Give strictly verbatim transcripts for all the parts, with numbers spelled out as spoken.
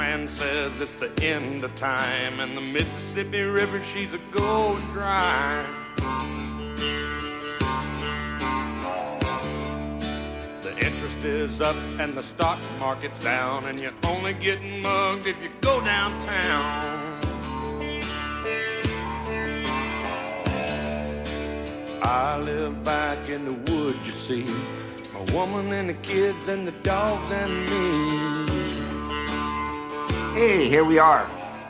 man says it's the end of time, and the Mississippi River, she's a going dry. The interest is up and the stock market's down, and you're only getting mugged if you go downtown. I live back in the woods, you see, a woman and the kids and the dogs and me. Hey, here we are.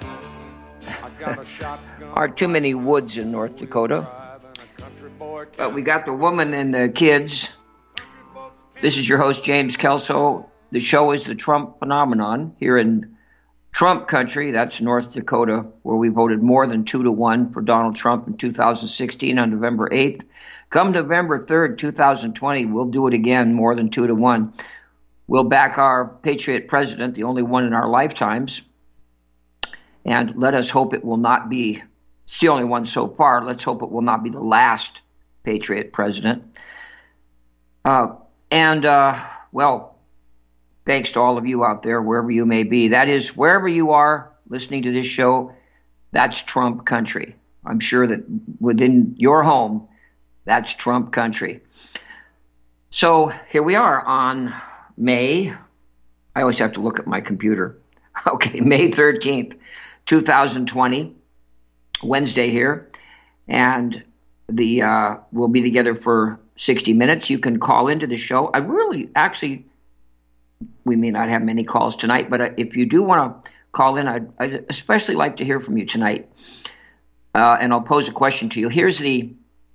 Aren't too many woods in North Dakota, but we got the woman and the kids. This is your host, James Kelso. The show is the Trump Phenomenon here in Trump country. That's North Dakota, where we voted more than two to one for Donald Trump in two thousand sixteen on November eighth. Come November third, two thousand twenty, we'll do it again, more than two to one. We'll back our patriot president, the only one in our lifetimes. And let us hope it will not be, it's the only one so far, let's hope it will not be the last patriot president. Uh, and, uh, well, thanks to all of you out there, wherever you may be. That is, wherever you are listening to this show, that's Trump country. I'm sure that within your home, that's Trump country. So here we are on May, I always have to look at my computer. Okay, May thirteenth, two thousand twenty, Wednesday here. And the uh, we'll be together for sixty minutes. You can call into the show. I really, actually, we may not have many calls tonight, but if you do want to call in, I'd, I'd especially like to hear from you tonight. Uh, and I'll pose a question to you. Here's the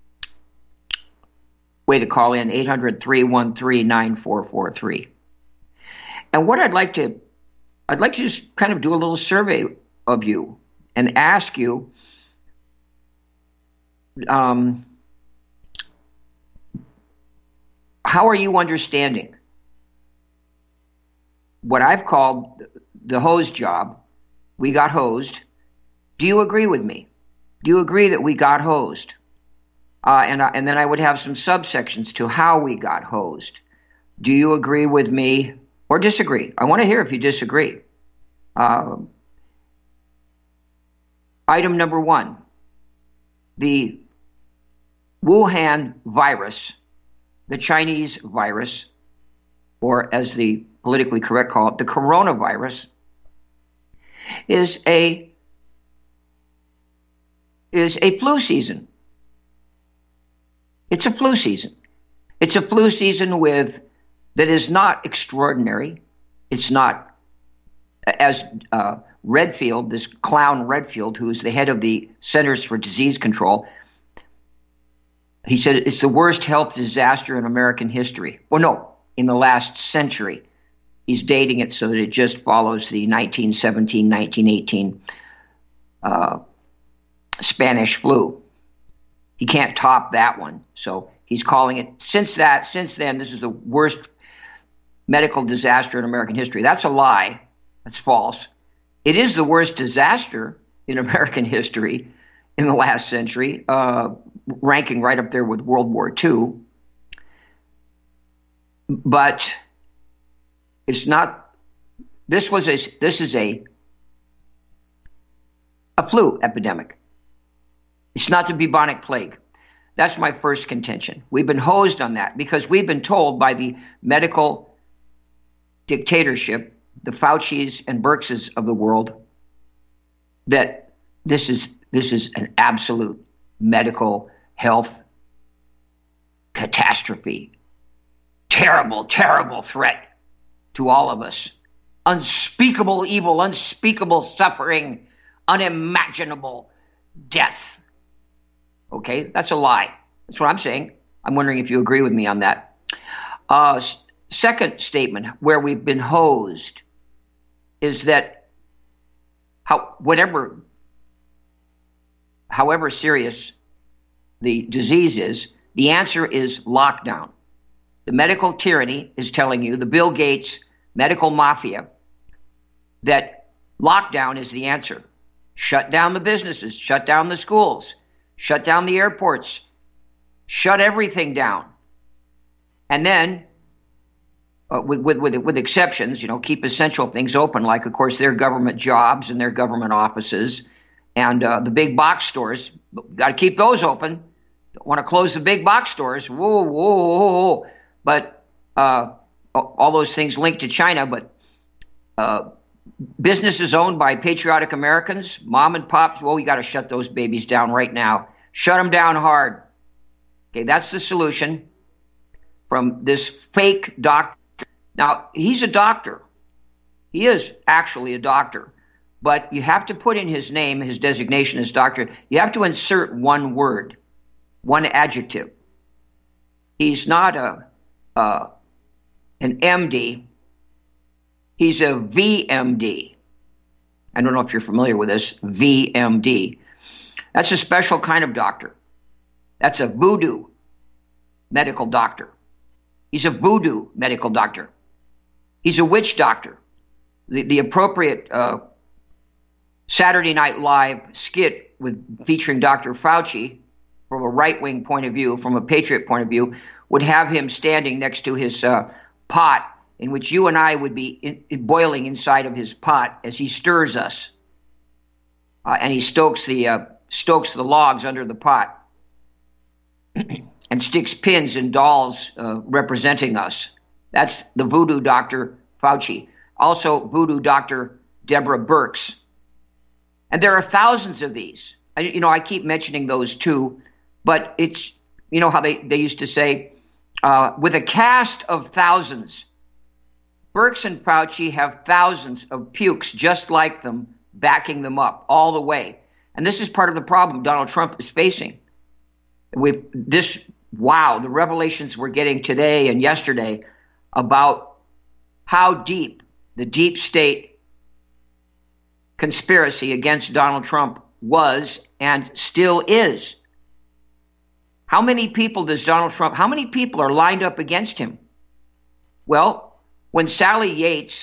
way to call in, eight hundred, three one three, nine four four three. And what I'd like to, I'd like to just kind of do a little survey of you and ask you, um, how are you understanding what I've called the hose job? We got hosed. Do you agree with me? Do you agree that we got hosed? Uh, and, uh, and then I would have some subsections to how we got hosed. Do you agree with me or disagree? I want to hear if you disagree. Uh, item number one, the Wuhan virus, the Chinese virus, or as the politically correct call it, the coronavirus, is a is a flu season. It's a flu season. It's a flu season with that is not extraordinary. It's not, as uh, Redfield, this clown Redfield, who is the head of the Centers for Disease Control, he said it's the worst health disaster in American history. Well, no, in the last century. He's dating it so that it just follows the nineteen seventeen, nineteen eighteen uh, Spanish flu. He can't top that one. So he's calling it, since that, since then, this is the worst medical disaster in American history. That's a lie. That's false. It is the worst disaster in American history in the last century, uh, ranking right up there with World War Two. But it's not, this was a, this is a, a flu epidemic. It's not the bubonic plague. That's my first contention. We've been hosed on that because we've been told by the medical dictatorship, the Faucis and Birxes of the world, that this is this is an absolute medical health catastrophe. Terrible, terrible threat to all of us. Unspeakable evil, unspeakable suffering, unimaginable death. Okay, that's a lie. That's what I'm saying. I'm wondering if you agree with me on that. Uh, s- second statement, where we've been hosed, is that how whatever, however serious the disease is, the answer is lockdown. The medical tyranny is telling you, the Bill Gates medical mafia, that lockdown is the answer. Shut down the businesses, shut down the schools, shut down the airports, shut everything down. And then uh, with, with with with exceptions, you know, keep essential things open, like of course their government jobs and their government offices, and uh, the big box stores. Got to keep those open. Don't want to close the big box stores. Whoa, whoa, whoa, whoa. But uh, all those things linked to China, but. Uh, Businesses owned by patriotic Americans, mom and pops, well, we got to shut those babies down right now. Shut them down hard. Okay, that's the solution from this fake doctor. Now, he's a doctor. He is actually a doctor. But you have to put in his name, his designation as doctor. You have to insert one word, one adjective. He's not a uh, an M D. He's a V M D. I don't know if you're familiar with this, V M D. That's a special kind of doctor. That's a voodoo medical doctor. He's a voodoo medical doctor. He's a witch doctor. The, the appropriate uh, Saturday Night Live skit with featuring Doctor Fauci, from a right-wing point of view, from a patriot point of view, would have him standing next to his uh, pot, in which you and I would be in, in boiling inside of his pot as he stirs us, uh, and he stokes the uh, stokes the logs under the pot, and sticks pins in dolls uh, representing us. That's the voodoo Doctor Fauci. Also, voodoo Doctor Deborah Birx. And there are thousands of these. I, you know, I keep mentioning those two, but it's, you know how they, they used to say, uh, with a cast of thousands. Birx and Fauci have thousands of pukes just like them, backing them up all the way. And this is part of the problem Donald Trump is facing. With this, wow, the revelations we're getting today and yesterday about how deep the deep state conspiracy against Donald Trump was and still is. How many people does Donald Trump, how many people are lined up against him? Well, when Sally Yates,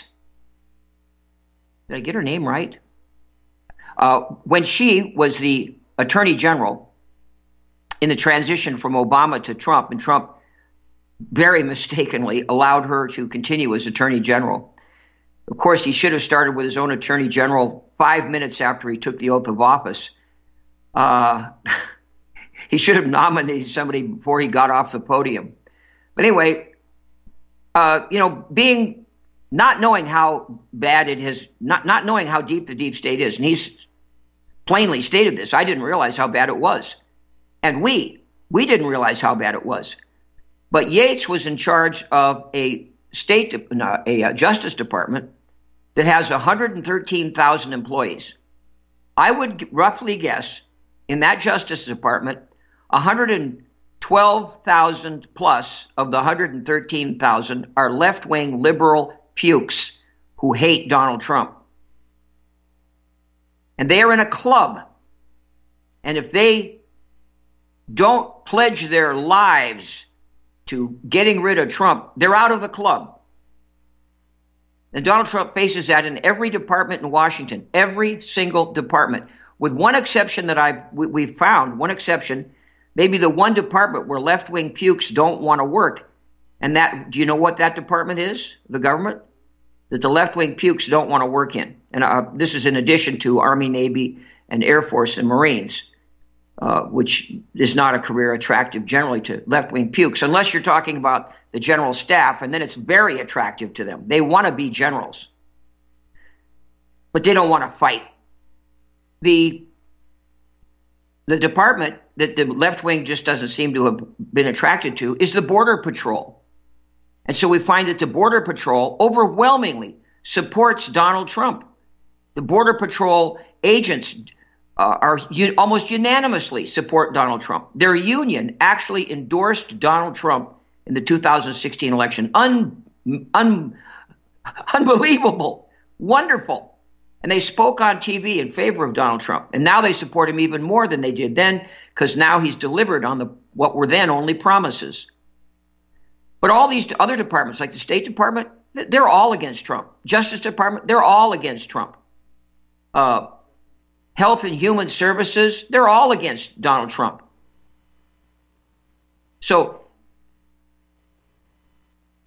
did I get her name right? Uh, when she was the Attorney General in the transition from Obama to Trump, and Trump very mistakenly allowed her to continue as Attorney General. Of course, he should have started with his own Attorney General five minutes after he took the oath of office. Uh, he should have nominated somebody before he got off the podium. But anyway, Uh, you know, being not knowing how bad it has, not not knowing how deep the deep state is, and he's plainly stated this. I didn't realize how bad it was, and we we didn't realize how bad it was. But Yates was in charge of a state, uh, a, a Justice Department that has one hundred thirteen thousand employees. I would roughly guess in that Justice Department, one hundred twelve thousand plus of the one hundred thirteen thousand are left-wing liberal pukes who hate Donald Trump. And they are in a club. And if they don't pledge their lives to getting rid of Trump, they're out of the club. And Donald Trump faces that in every department in Washington, every single department, with one exception that I've we, we've found, one exception. Maybe the one department where left-wing pukes don't want to work. And that, do you know what that department is, the government? That the left-wing pukes don't want to work in. And uh, this is in addition to Army, Navy, and Air Force and Marines, uh, which is not a career attractive generally to left-wing pukes, unless you're talking about the general staff, and then it's very attractive to them. They want to be generals. But they don't want to fight. The The department that the left wing just doesn't seem to have been attracted to is the Border Patrol. And so we find that the Border Patrol overwhelmingly supports Donald Trump. The Border Patrol agents uh, are u- almost unanimously support Donald Trump. Their union actually endorsed Donald Trump in the two thousand sixteen election. Un- un- unbelievable, wonderful. And they spoke on T V in favor of Donald Trump. And now they support him even more than they did then, because now he's delivered on the what were then only promises. But all these other departments, like the State Department, they're all against Trump. Justice Department, they're all against Trump. Uh, Health and Human Services, they're all against Donald Trump. So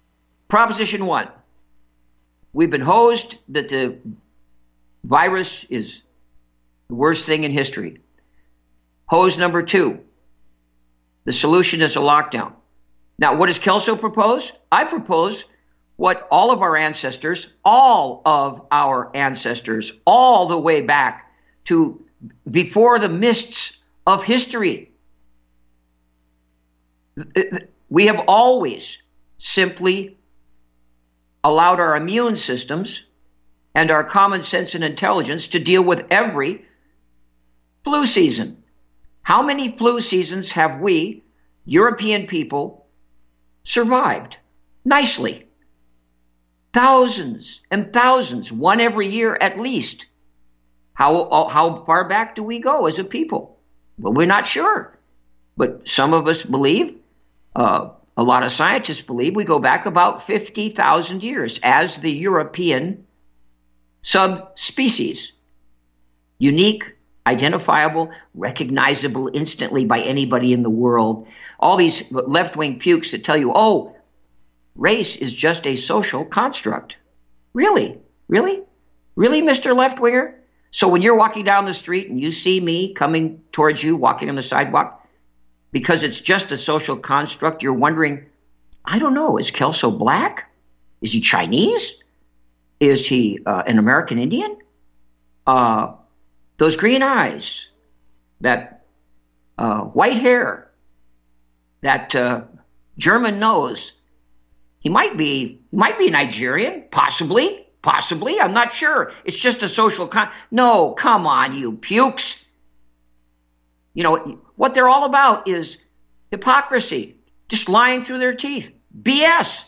Proposition one, we've been hosed that the virus is the worst thing in history. Hose number two, the solution is a lockdown. Now, what does Kelso propose? I propose what all of our ancestors, all of our ancestors, all the way back to before the mists of history. We have always simply allowed our immune systems and our common sense and intelligence to deal with every flu season. How many flu seasons have we, European people, survived nicely? Thousands and thousands, one every year at least. How, how far back do we go as a people? Well, we're not sure. But some of us believe, uh, a lot of scientists believe, we go back about fifty thousand years as the European subspecies. Unique, identifiable, recognizable instantly by anybody in the world. All these left-wing pukes that tell you, oh, race is just a social construct. Really? Really? Really, Mister Left-Winger? So when you're walking down the street and you see me coming towards you, walking on the sidewalk, because it's just a social construct, you're wondering, I don't know, is Kelso black? Is he Chinese? Is he uh, an American Indian? Uh, those green eyes, that uh, white hair, that uh, German nose, he might be, he might be Nigerian, possibly, possibly. I'm not sure. It's just a social con. No, come on, you pukes. You know, what they're all about is hypocrisy, just lying through their teeth. B S.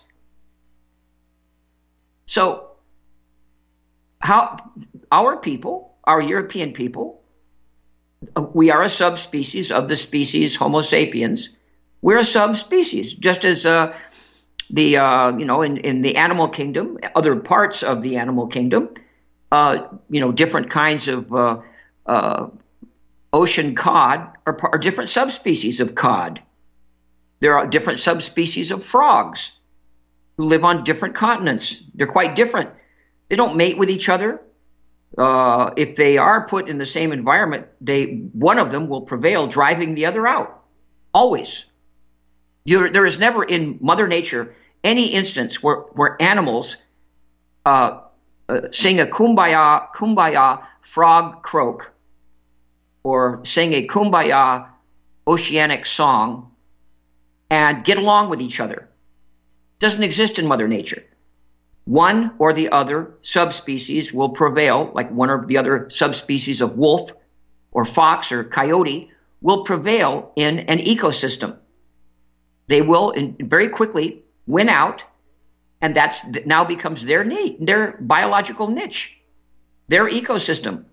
So, how our people, our European people, we are a subspecies of the species Homo sapiens. We're a subspecies, just as uh, the uh, you know in, in the animal kingdom, other parts of the animal kingdom, uh, you know, different kinds of uh, uh, ocean cod are, are different subspecies of cod. There are different subspecies of frogs who live on different continents. They're quite different. They don't mate with each other. Uh, if they are put in the same environment, they one of them will prevail, driving the other out. Always. You're, there is never in Mother Nature any instance where, where animals uh, uh, sing a kumbaya, kumbaya frog croak, or sing a kumbaya oceanic song and get along with each other. Doesn't exist in Mother Nature. One or the other subspecies will prevail, like one or the other subspecies of wolf or fox or coyote will prevail in an ecosystem. They will in, very quickly win out, and that's now becomes their need, their biological niche, their ecosystem.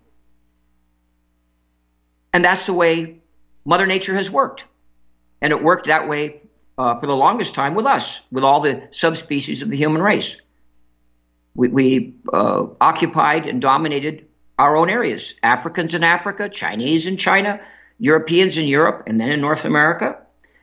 And that's the way Mother Nature has worked. And it worked that way uh, for the longest time with us, with all the subspecies of the human race. We, we uh, occupied and dominated our own areas. Africans in Africa, Chinese in China, Europeans in Europe, and then in North America.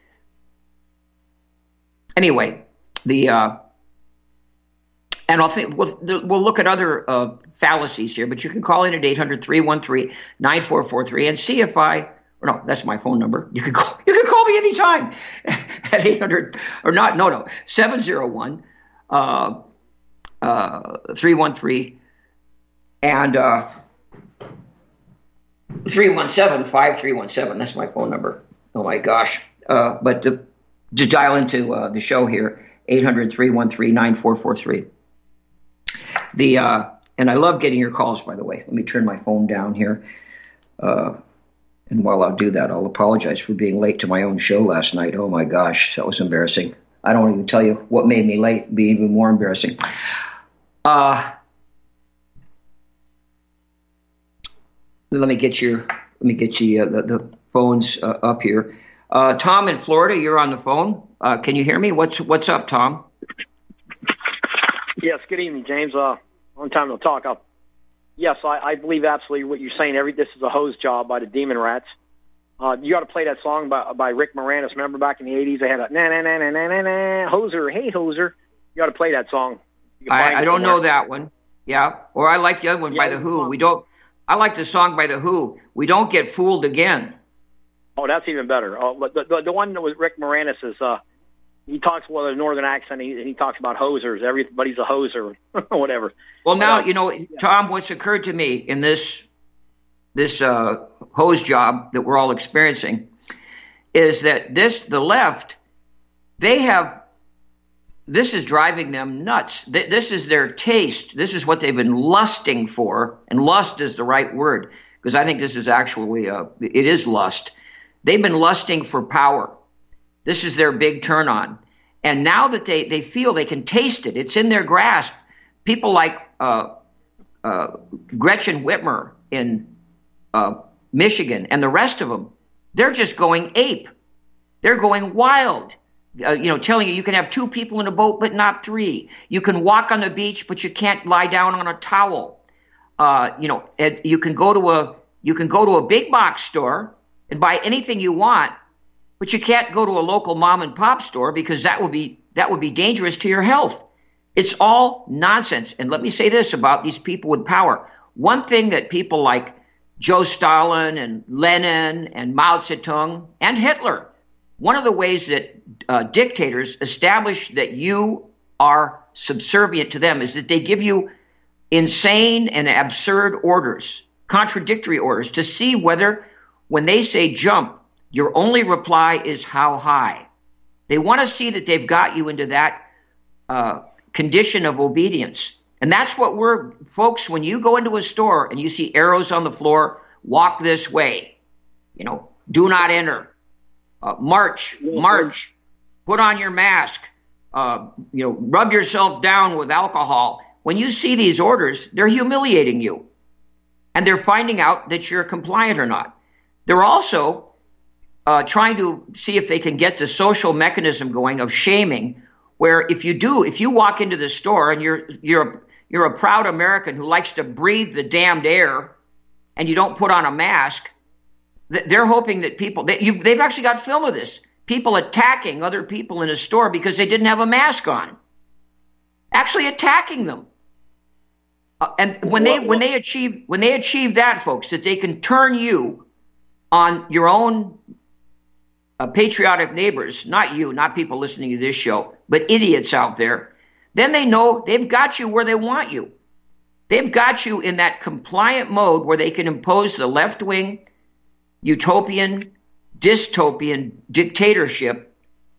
Anyway, the uh, and I'll think we'll, we'll look at other uh, fallacies here, but you can call in at eight hundred, three one three, nine four four three and see if I. Or no, that's my phone number. You can call. You can call me anytime at eight hundred or not. No, no, seven zero one. Uh, Uh, three one three and uh, three one seven, five three one seven. That's my phone number. Oh, my gosh. Uh, but to, to dial into uh, the show here, eight hundred, three one three, nine four four three. The, uh, and I love getting your calls, by the way. Let me turn my phone down here. Uh, and while I'll do that, I'll apologize for being late to my own show last night. Oh, my gosh. That was embarrassing. I don't even tell you what made me late, be even more embarrassing. Uh, let me get your, let me get you uh, the, the phones uh, up here. Uh, Tom in Florida, you're on the phone. Uh, can you hear me? What's what's up, Tom? Yes. Good evening, James. Uh, long time no talk. I'll, yes, I, I believe absolutely what you're saying. Every this is a hose job by the Demon Rats. Uh, you got to play that song by by Rick Moranis. Remember back in the eighties, they had a na na na na na na na hoser, hey hoser. You got to play that song. I, I don't know that one. Yeah, or I like the other one yeah, by The Who. We don't. I like the song by The Who. We Don't Get Fooled Again. Oh, that's even better. Oh, the, the the one that was Rick Moranis is uh, he talks with a northern accent. He he talks about hosers. Everybody's a hoser, or whatever. Well, now but, uh, you know, yeah. Tom. What's occurred to me in this this uh, hose job that we're all experiencing is that this the left they have. This is driving them nuts. This is their taste. This is what they've been lusting for. And lust is the right word, because I think this is actually, a, it is lust. They've been lusting for power. This is their big turn on. And now that they, they feel they can taste it, it's in their grasp. People like uh, uh, Gretchen Whitmer in uh, Michigan and the rest of them, they're just going ape. They're going wild. Uh, you know, telling you you can have two people in a boat, but not three. You can walk on the beach, but you can't lie down on a towel. Uh, you know, and you can go to a you can go to a big box store and buy anything you want, but you can't go to a local mom and pop store because that would be that would be dangerous to your health. It's all nonsense. And let me say this about these people with power. One thing that people like Joe Stalin and Lenin and Mao Zedong and Hitler, one of the ways that uh, dictators establish that you are subservient to them is that they give you insane and absurd orders, contradictory orders, to see whether, when they say jump, your only reply is how high. They want to see that they've got you into that uh, condition of obedience. And that's what we're, folks, when you go into a store and you see arrows on the floor, walk this way, you know, do not enter. Uh, march, march, put on your mask, uh, you know, rub yourself down with alcohol. When you see these orders, they're humiliating you. And they're finding out that you're compliant or not. They're also uh, trying to see if they can get the social mechanism going of shaming, where if you do, if you walk into the store and you're, you're, you're a proud American who likes to breathe the damned air and you don't put on a mask, they're hoping that people, that you, they've actually got film of this, people attacking other people in a store because they didn't have a mask on, actually attacking them. Uh, and when they when they achieve when they achieve that, folks, that they can turn you on your own uh, patriotic neighbors, not you, not people listening to this show, but idiots out there, then they know they've got you where they want you. They've got you in that compliant mode where they can impose the left-wing utopian, dystopian dictatorship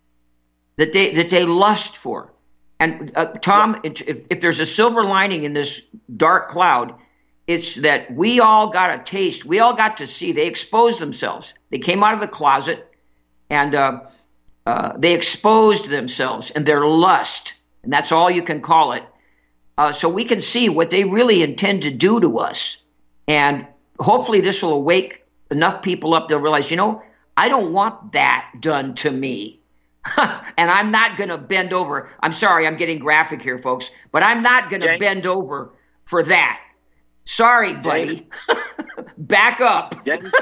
that they that they lust for. And uh, Tom, if, if there's a silver lining in this dark cloud, it's that we all got a taste. We all got to see. They exposed themselves. They came out of the closet, and uh, uh, they exposed themselves and their lust, and that's all you can call it. Uh, so we can see what they really intend to do to us, and hopefully this will awake enough people up, they'll realize, you know, I don't want that done to me. And I'm not going to bend over. I'm sorry, I'm getting graphic here, folks, but I'm not going to bend over for that. Sorry, buddy. Back up.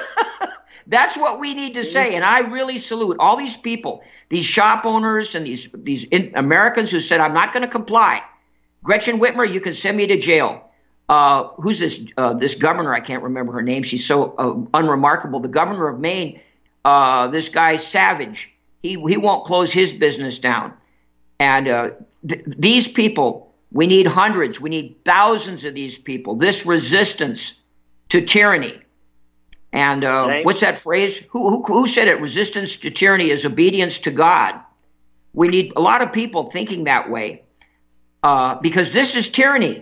That's what we need to say. And I really salute all these people, these shop owners and these, these in- Americans who said, I'm not going to comply. Gretchen Whitmer, you can send me to jail. Uh, who's this uh, this governor? I can't remember her name. She's so uh, unremarkable. The governor of Maine, uh, this guy Savage, he he won't close his business down. And uh, th- these people, we need hundreds, we need thousands of these people. This resistance to tyranny. And uh, what's that phrase? Who, who who said it? Resistance to tyranny is obedience to God. We need a lot of people thinking that way uh, because this is tyranny.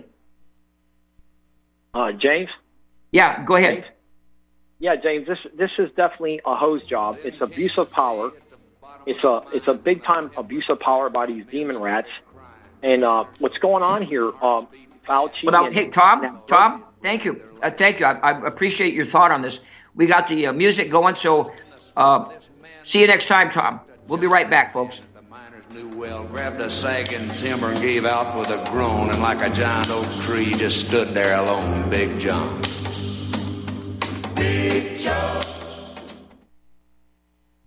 Uh, James? Yeah, go ahead. James? Yeah, James, this this is definitely a hose job. It's abuse of power. It's a it's a big time abuse of power by these demon rats. And uh, what's going on here, uh, Fauci? Well, now, and, hey, Tom, Tom, thank you, uh, thank you. I, I appreciate your thought on this. We got the uh, music going, so uh, see you next time, Tom. We'll be right back, folks. Knew well, grabbed a sagging timber and gave out with a groan, and like a giant oak tree just stood there alone, Big John. Big John.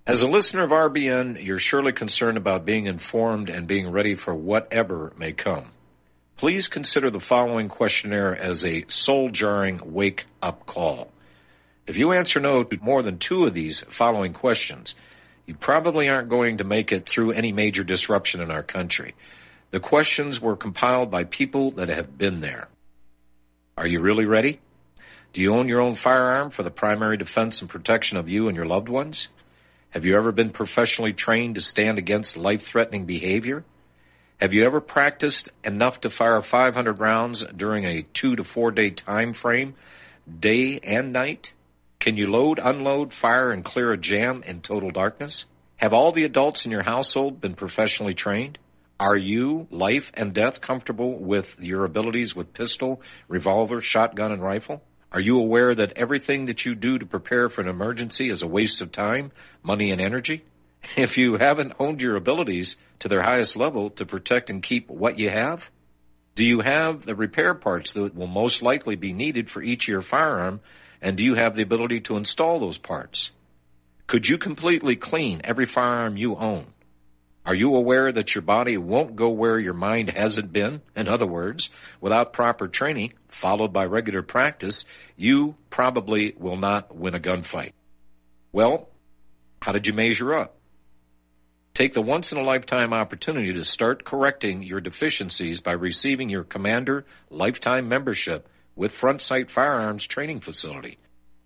As a listener of R B N, you're surely concerned about being informed and being ready for whatever may come. Please consider the following questionnaire as a soul-jarring wake-up call. If you answer no to more than two of these following questions, you probably aren't going to make it through any major disruption in our country. The questions were compiled by people that have been there. Are you really ready? Do you own your own firearm for the primary defense and protection of you and your loved ones? Have you ever been professionally trained to stand against life-threatening behavior? Have you ever practiced enough to fire five hundred rounds during a two to four day time frame, day and night? Can you load, unload, fire, and clear a jam in total darkness? Have all the adults in your household been professionally trained? Are you, life and death, comfortable with your abilities with pistol, revolver, shotgun, and rifle? Are you aware that everything that you do to prepare for an emergency is a waste of time, money, and energy? If you haven't honed your abilities to their highest level to protect and keep what you have, do you have the repair parts that will most likely be needed for each of your firearm, and do you have the ability to install those parts? Could you completely clean every firearm you own? Are you aware that your body won't go where your mind hasn't been? In other words, without proper training, followed by regular practice, you probably will not win a gunfight. Well, how did you measure up? Take the once-in-a-lifetime opportunity to start correcting your deficiencies by receiving your Commander Lifetime Membership with Front Sight Firearms Training Facility.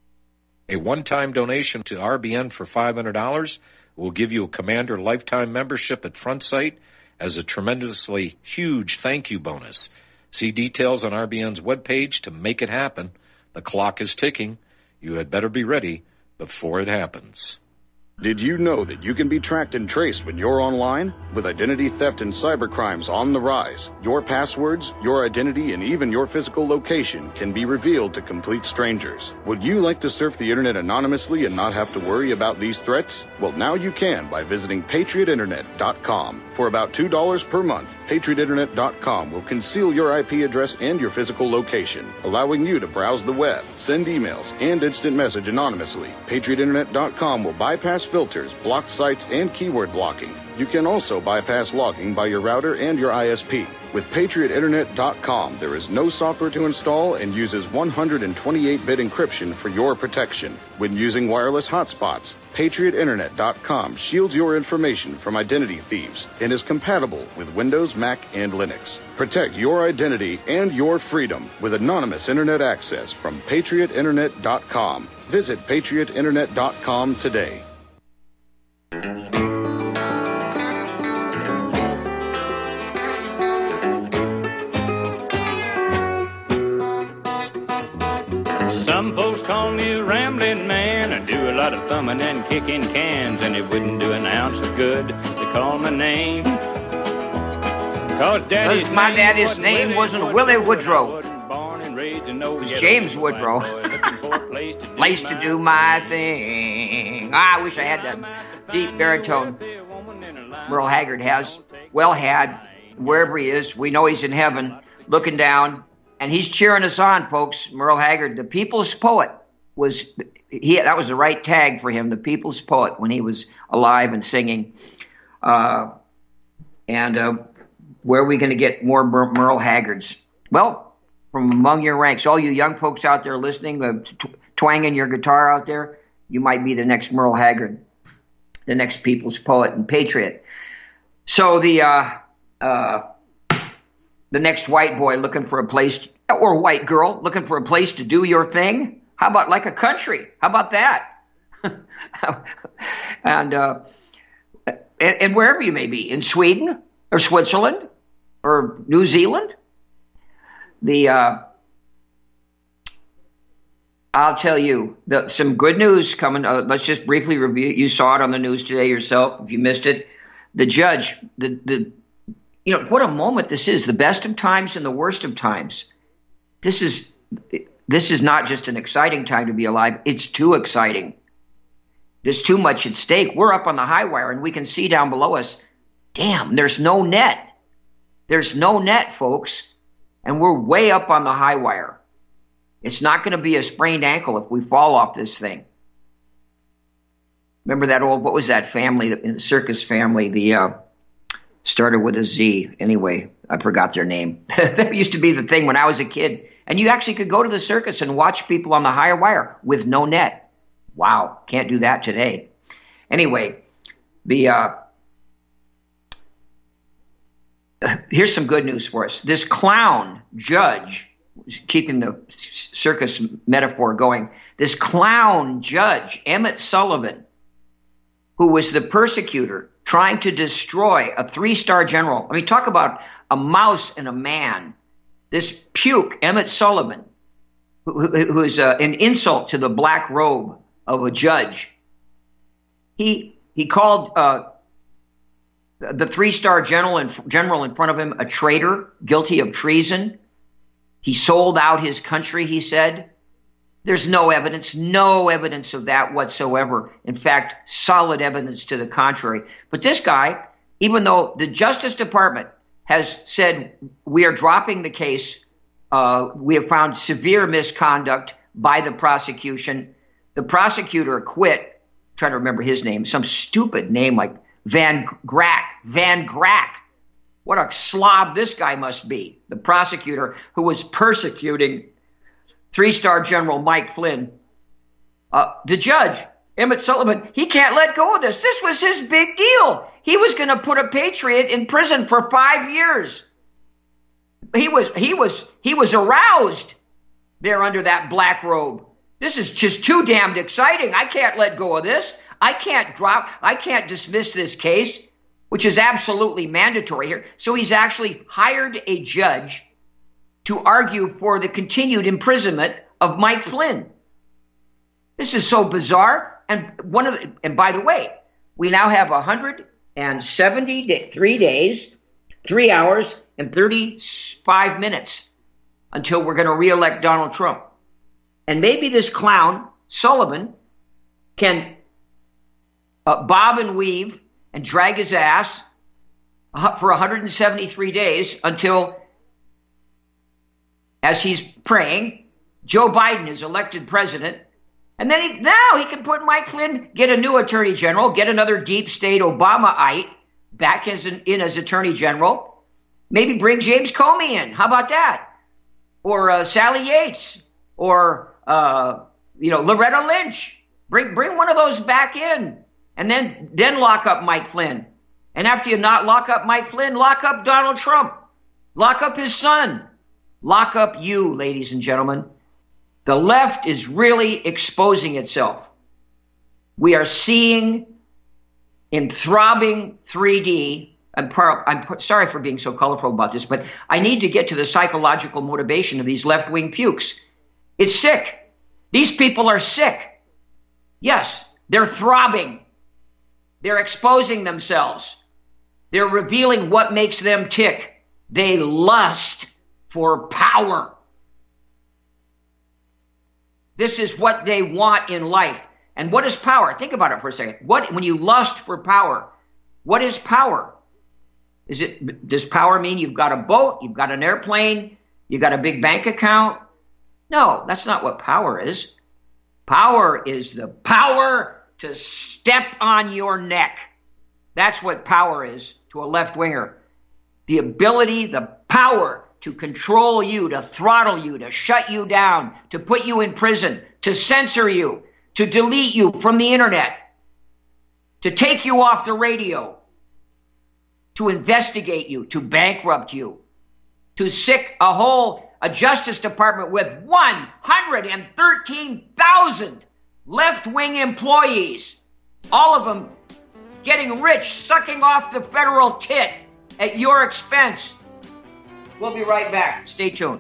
A one-time donation to R B N for five hundred dollars will give you a Commander Lifetime Membership at Front Sight as a tremendously huge thank you bonus. See details on R B N's webpage to make it happen. The clock is ticking. You had better be ready before it happens. Did you know that you can be tracked and traced when you're online? With identity theft and cybercrimes on the rise, your passwords, your identity, and even your physical location can be revealed to complete strangers. Would you like to surf the internet anonymously and not have to worry about these threats? Well, now you can by visiting patriot internet dot com. For about two dollars per month, patriot internet dot com will conceal your I P address and your physical location, allowing you to browse the web, send emails, and instant message anonymously. patriot internet dot com will bypass filters, block sites, and keyword blocking. You can also bypass logging by your router and your I S P. With patriot internet dot com, there is no software to install and uses one hundred twenty-eight bit encryption for your protection. When using wireless hotspots, patriot internet dot com shields your information from identity thieves and is compatible with Windows, Mac, and Linux. Protect your identity and your freedom with anonymous internet access from patriot internet dot com. Visit patriot internet dot com today. Some folks call me a rambling man. I do a lot of thumbing and kicking cans, and it wouldn't do an ounce of good to call my name. Cause daddy's my name daddy's wasn't name Willie wasn't Willie Woodrow. It was James Woodrow. Place to do my thing. Ah, I wish I had that deep baritone Merle Haggard has. Well had. Wherever he is, we know he's in heaven, looking down. And he's cheering us on, folks. Merle Haggard, the people's poet, was he? That was the right tag for him, the people's poet, when he was alive and singing. Uh, and uh, where are we going to get more Mer- Merle Haggards? Well, from among your ranks, all you young folks out there listening, uh, t- twanging your guitar out there, you might be the next Merle Haggard, the next people's poet and patriot. So the uh, uh, the next white boy looking for a place. To, or white girl looking for a place to do your thing? How about like a country? How about that? and, uh, and and wherever you may be, in Sweden or Switzerland or New Zealand, the uh, I'll tell you the, some good news coming. Uh, let's just briefly review. You saw it on the news today yourself. If you missed it, the judge, the the you know what a moment this is. The best of times and the worst of times. This is this is not just an exciting time to be alive. It's too exciting. There's too much at stake. We're up on the high wire, and we can see down below us, damn, there's no net. There's no net, folks, and we're way up on the high wire. It's not going to be a sprained ankle if we fall off this thing. Remember that old, what was that family, the circus family, the uh, started with a Z. Anyway, I forgot their name. That used to be the thing when I was a kid. And you actually could go to the circus and watch people on the higher wire with no net. Wow, can't do that today. Anyway, the uh, here's some good news for us. This clown judge, keeping the circus metaphor going, this clown judge, Emmett Sullivan, who was the persecutor trying to destroy a three-star general. I mean, talk about a mouse and a man. This puke, Emmett Sullivan, who, who is uh, an insult to the black robe of a judge. He he called uh, the three-star general in, general in front of him a traitor, guilty of treason. He sold out his country, he said. There's no evidence, no evidence of that whatsoever. In fact, solid evidence to the contrary. But this guy, even though the Justice Department has said we are dropping the case, uh, we have found severe misconduct by the prosecution, the prosecutor quit. I'm trying to remember his name, some stupid name like Van Grack, Van Grack. What a slob this guy must be, the prosecutor who was persecuting three-star General Mike Flynn. Uh, the judge, Emmett Sullivan, he can't let go of this. This was his big deal. He was going to put a patriot in prison for five years. He was, he was, he was aroused there under that black robe. This is just too damned exciting. I can't let go of this. I can't drop, I can't dismiss this case, which is absolutely mandatory here. So he's actually hired a judge to argue for the continued imprisonment of Mike Flynn. This is so bizarre. And one of the, and by the way, we now have one hundred seventy-three days, three hours, and thirty-five minutes until we're going to reelect Donald Trump. And maybe this clown, Sullivan, can uh, bob and weave and drag his ass for one hundred seventy-three days until, as he's praying, Joe Biden is elected president. And then he, now he can put Mike Flynn, get a new attorney general, get another deep state Obama-ite back as an, in as attorney general. Maybe bring James Comey in. How about that? Or uh, Sally Yates, or uh, you know Loretta Lynch. Bring bring one of those back in, and then then lock up Mike Flynn. And after you not lock up Mike Flynn, lock up Donald Trump, lock up his son, lock up you, ladies and gentlemen. The left is really exposing itself. We are seeing in throbbing three D, I'm, par- I'm sorry for being so colorful about this, but I need to get to the psychological motivation of these left-wing pukes. It's sick. These people are sick. Yes, they're throbbing. They're exposing themselves. They're revealing what makes them tick. They lust for power. This is what they want in life. And what is power? Think about it for a second. What, when you lust for power, what is power? Is it, does power mean you've got a boat, you've got an airplane, you've got a big bank account? No, that's not what power is. Power is the power to step on your neck. That's what power is to a left-winger. The ability, the power to control you, to throttle you, to shut you down, to put you in prison, to censor you, to delete you from the internet, to take you off the radio, to investigate you, to bankrupt you, to sick a whole a Justice Department with one hundred thirteen thousand left-wing employees, all of them getting rich, sucking off the federal tit at your expense. We'll be right back. Stay tuned.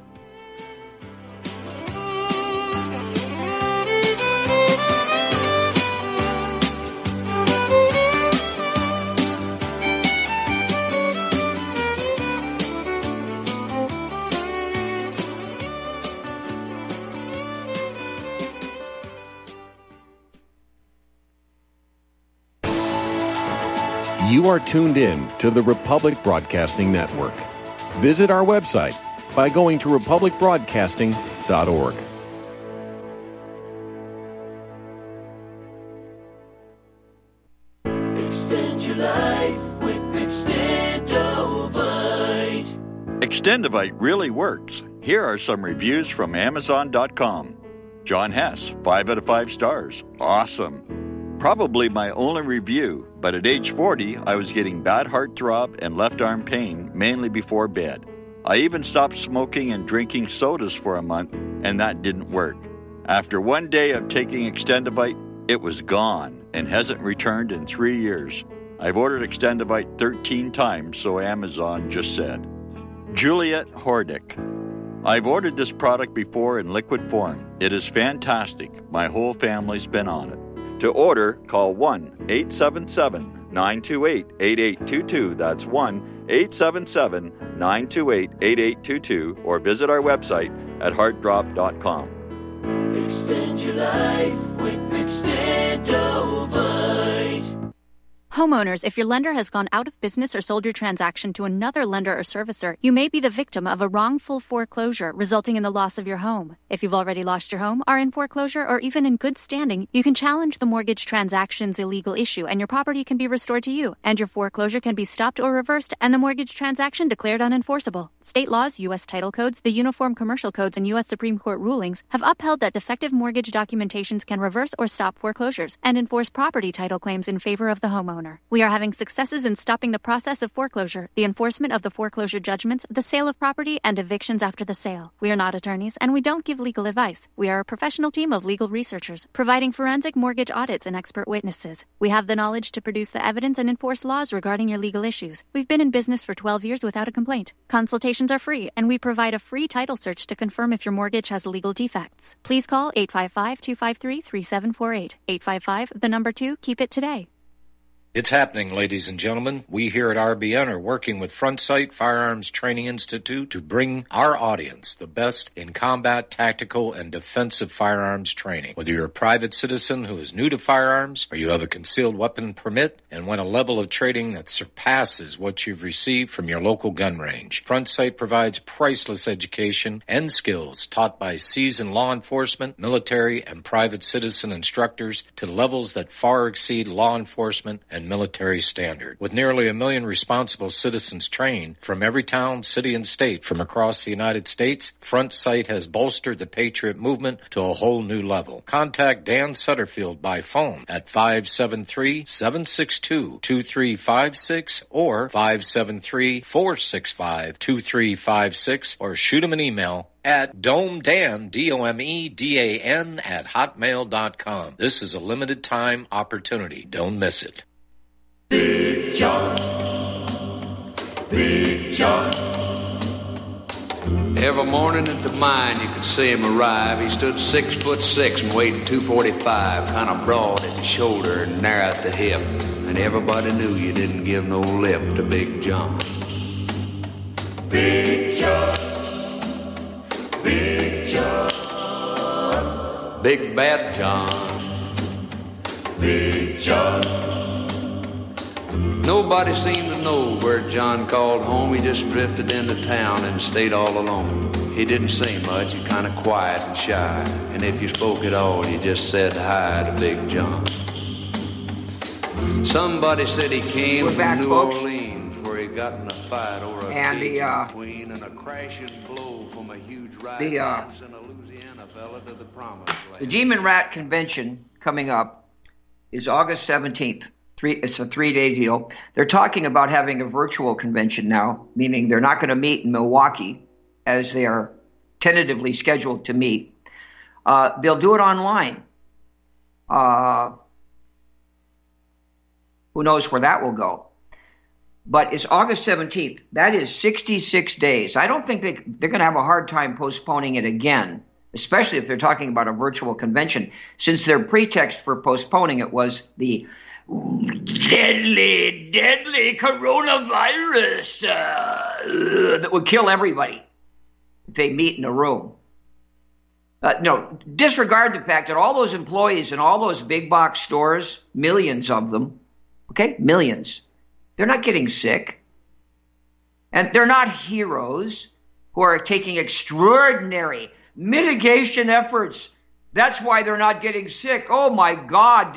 You are tuned in to the Republic Broadcasting Network. Visit our website by going to republic broadcasting dot org. Extend your life with Extendovite. Extendovite really works. Here are some reviews from Amazon dot com. John Hess, five out of five stars. Awesome. Probably my only review, but at age forty, I was getting bad heart throb and left arm pain, mainly before bed. I even stopped smoking and drinking sodas for a month, and that didn't work. After one day of taking Extendovite, it was gone and hasn't returned in three years. I've ordered Extendovite thirteen times, so Amazon just said. Juliet Hordick. I've ordered this product before in liquid form. It is fantastic. My whole family's been on it. To order, call one eight seven seven, nine two eight, eight eight two two. That's one eight seven seven, nine two eight, eight eight two two, or visit our website at heart drop dot com. Extend your life with Extendovite. Homeowners, if your lender has gone out of business or sold your transaction to another lender or servicer, you may be the victim of a wrongful foreclosure, resulting in the loss of your home. If you've already lost your home, are in foreclosure, or even in good standing, you can challenge the mortgage transaction's illegal issue, and your property can be restored to you, and your foreclosure can be stopped or reversed, and the mortgage transaction declared unenforceable. State laws, U S title codes, the Uniform Commercial Codes, and U S Supreme Court rulings have upheld that defective mortgage documentations can reverse or stop foreclosures and enforce property title claims in favor of the homeowner. We are having successes in stopping the process of foreclosure, the enforcement of the foreclosure judgments, the sale of property, and evictions after the sale. We are not attorneys, and we don't give legal advice. We are a professional team of legal researchers, providing forensic mortgage audits and expert witnesses. We have the knowledge to produce the evidence and enforce laws regarding your legal issues. We've been in business for twelve years without a complaint. Consultations are free, and we provide a free title search to confirm if your mortgage has legal defects. Please call eight five five, two five three, three seven four eight. eight five five, the number two, keep it today. It's happening, ladies and gentlemen. We here at R B N are working with Front Sight Firearms Training Institute to bring our audience the best in combat, tactical, and defensive firearms training. Whether you're a private citizen who is new to firearms, or you have a concealed weapon permit and want a level of training that surpasses what you've received from your local gun range, Front Sight provides priceless education and skills taught by seasoned law enforcement, military, and private citizen instructors to levels that far exceed law enforcement and military standard. With nearly a million responsible citizens trained from every town, city, and state from across the United States, Front Sight has bolstered the Patriot movement to a whole new level. Contact Dan Sutterfield by phone at five seven three, seven six two, two three five six or five seven three, four six five, two three five six, or shoot him an email at domedan, D O M E D A N, at hotmail dot com. This is a limited time opportunity. Don't miss it. Big John, Big John. Every morning at the mine you could see him arrive. He stood six foot six and weighed two forty-five, kind of broad at the shoulder and narrow at the hip. And everybody knew you didn't give no lip to Big John. Big John, Big John, Big Bad John, Big John. Nobody seemed to know where John called home. He just drifted into town and stayed all alone. He didn't say much, he kind of quiet and shy. And if you spoke at all, you just said hi to Big John. Somebody said he came We're from back, New folks. Orleans, where he got in a fight over a And the, uh, queen and a crashing blow from a huge ride the, uh, dance in a Louisiana fella to the promised land. The Demon Rat Convention coming up is August seventeenth. Three, it's a three-day deal. They're talking about having a virtual convention now, meaning they're not going to meet in Milwaukee as they are tentatively scheduled to meet. Uh, they'll do it online. Uh, who knows where that will go? But it's August seventeenth. That is sixty-six days. I don't think they, they're going to have a hard time postponing it again, especially if they're talking about a virtual convention, since their pretext for postponing it was the deadly, deadly coronavirus uh, that would kill everybody if they meet in a room. Uh, no, disregard the fact that all those employees in all those big box stores, millions of them, okay, millions, they're not getting sick. And they're not heroes who are taking extraordinary mitigation efforts. That's why they're not getting sick. Oh, my God.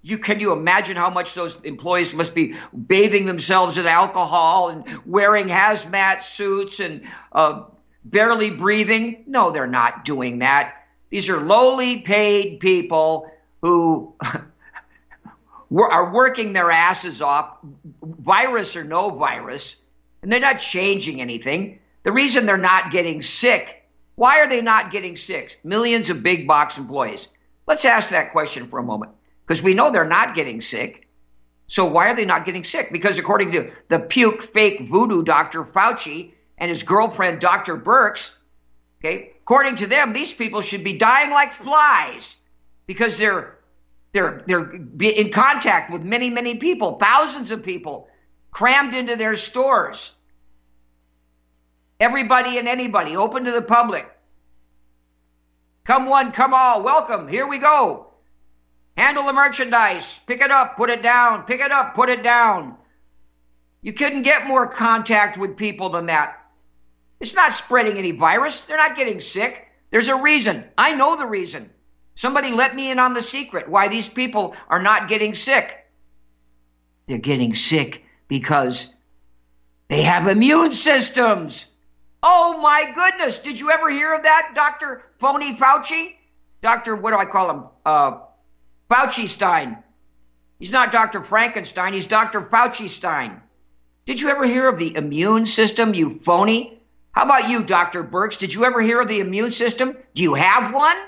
You can you imagine how much those employees must be bathing themselves in alcohol and wearing hazmat suits and uh, barely breathing? No, they're not doing that. These are lowly paid people who are working their asses off, virus or no virus, and they're not changing anything. The reason they're not getting sick, why are they not getting sick? Millions of big box employees. Let's ask that question for a moment, because we know they're not getting sick. So why are they not getting sick? Because according to the puke fake voodoo Doctor Fauci and his girlfriend Doctor Birx, okay, according to them, these people should be dying like flies because they're they're they're in contact with many, many people, thousands of people crammed into their stores. Everybody and anybody, open to the public. Come one, come all, welcome, here we go. Handle the merchandise, pick it up, put it down, pick it up, put it down. You couldn't get more contact with people than that. It's not spreading any virus. They're not getting sick. There's a reason. I know the reason. Somebody let me in on the secret why these people are not getting sick. They're getting sick because they have immune systems. Oh, my goodness. Did you ever hear of that, Doctor Phony Fauci? Doctor, what do I call him? Uh, Fauci-Stein. He's not Doctor Frankenstein. He's Doctor Fauci-Stein. Did you ever hear of the immune system, you phony? How about you, Doctor Birx? Did you ever hear of the immune system? Do you have one?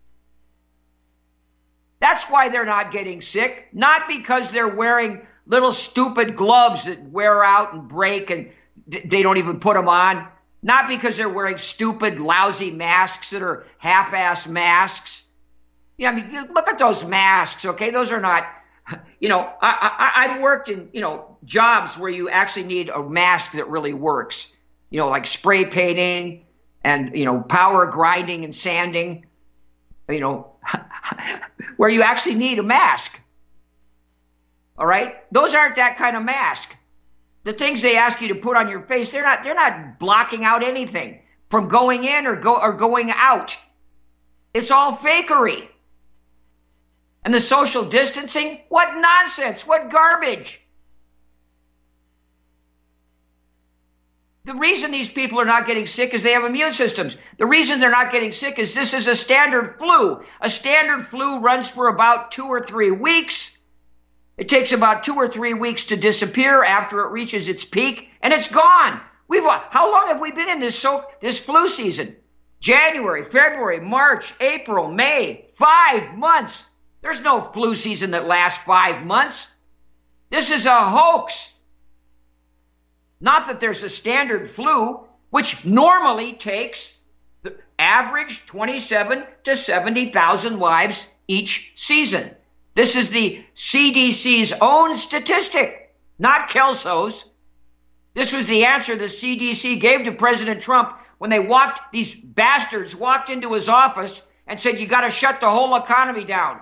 That's why they're not getting sick. Not because they're wearing little stupid gloves that wear out and break and they don't even put them on. Not because they're wearing stupid, lousy masks that are half-ass masks. Yeah, I mean, look at those masks, okay? Those are not, you know, I, I, I've worked in, you know, jobs where you actually need a mask that really works. You know, like spray painting and, you know, power grinding and sanding, you know, where you actually need a mask. All right? Those aren't that kind of mask. The things they ask you to put on your face, they're not they're not blocking out anything from going in or go or going out. It's all fakery. And the social distancing, what nonsense, what garbage. The reason these people are not getting sick is they have immune systems. The reason they're not getting sick is this is a standard flu. A standard flu runs for about two or three weeks. It takes about two or three weeks to disappear after it reaches its peak, and it's gone. We've how long have we been in this so this flu season? January, February, March, April, May, five months. There's no flu season that lasts five months. This is a hoax. Not that there's a standard flu, which normally takes the average twenty-seven to seventy thousand lives each season. This is the C D C's own statistic, not Kelso's. This was the answer the C D C gave to President Trump when they walked, these bastards walked into his office and said, you got to shut the whole economy down.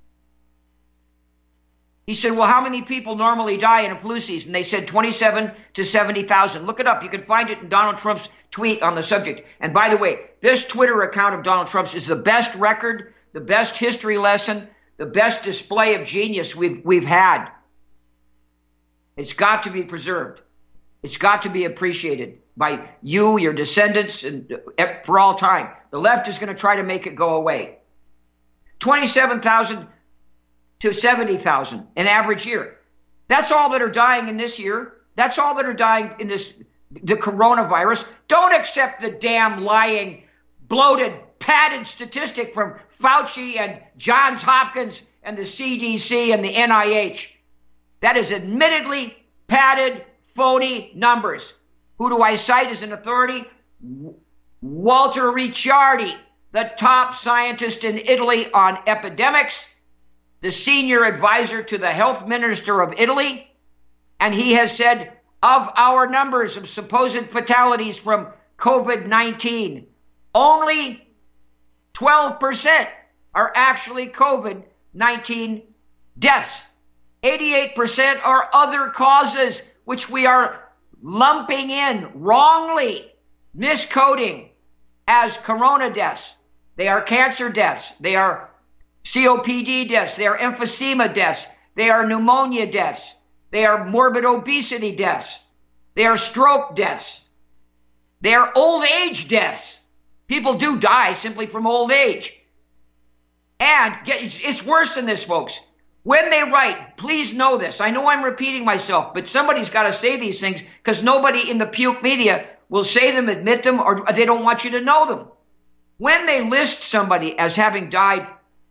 He said, well, how many people normally die in a flu season? They said twenty-seven to seventy thousand. Look it up. You can find it in Donald Trump's tweet on the subject. And by the way, this Twitter account of Donald Trump's is the best record, the best history lesson, the best display of genius we've we've had. It's got to be preserved. It's got to be appreciated by you, your descendants, and for all time. The left is going to try to make it go away. twenty-seven thousand to seventy thousand an average year. That's all that are dying in this year. That's all that are dying in this, the coronavirus. Don't accept the damn lying, bloated, padded statistic from Fauci and Johns Hopkins and the C D C and the N I H. That is admittedly padded, phony numbers. Who do I cite as an authority? Walter Ricciardi, the top scientist in Italy on epidemics, the senior advisor to the health minister of Italy, and he has said of our numbers of supposed fatalities from COVID nineteen, only twelve percent are actually COVID nineteen deaths. eighty-eight percent are other causes, which we are lumping in wrongly, miscoding as corona deaths. They are cancer deaths. They are C O P D deaths. They are emphysema deaths. They are pneumonia deaths. They are morbid obesity deaths. They are stroke deaths. They are old age deaths. People do die simply from old age. And get, it's worse than this, folks. When they write, please know this. I know I'm repeating myself, but somebody's got to say these things because nobody in the puke media will say them, admit them, or they don't want you to know them. When they list somebody as having died,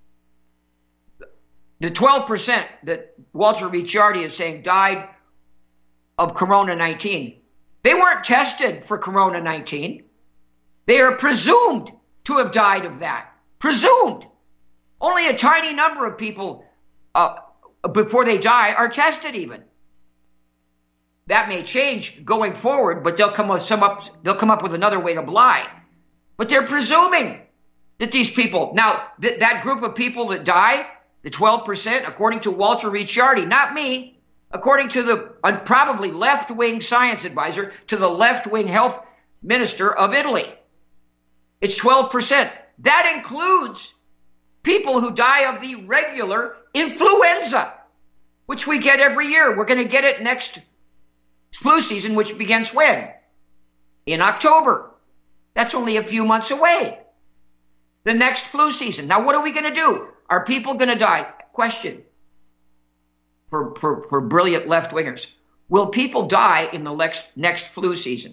the twelve percent that Walter Ricciardi is saying died of corona nineteen, they weren't tested for corona nineteen. They are presumed to have died of that. Presumed. Only a tiny number of people uh, before they die are tested even. That may change going forward, but they'll come with some up, they'll come up with another way to lie. But they're presuming that these people, now th- that group of people that die, the twelve percent, according to Walter Ricciardi, not me, according to the uh, probably left-wing science advisor to the left-wing health minister of Italy, it's twelve percent. That includes people who die of the regular influenza, which we get every year. We're going to get it next flu season, which begins when? In October. That's only a few months away. The next flu season. Now, what are we going to do? Are people going to die? Question for, for, for brilliant left-wingers. Will people die in the next, next flu season?